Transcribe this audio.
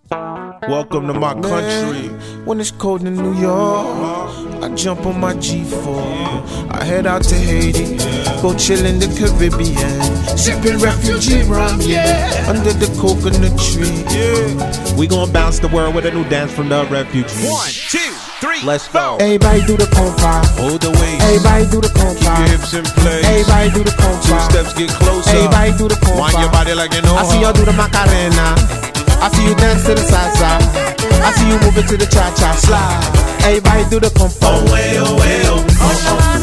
Welcome to my country. When it's cold in New York, I jump on my G4. I head out to Haiti, go chill in the Caribbean, sipping refugee rum, under the coconut tree. We gon' bounce the world with a new dance from the refugees. 1, 2, 3, let's go. Everybody do the compa. Hold the waist. Everybody do the compa. Keep your hips in place. Everybody do the compa. 2 steps, get closer. Everybody do the compa. Wind your body like you know I see y'all do the Macarena. I see you dance to the salsa. I see you move it to the cha-cha slide. Everybody do the compa. Oh, well, well.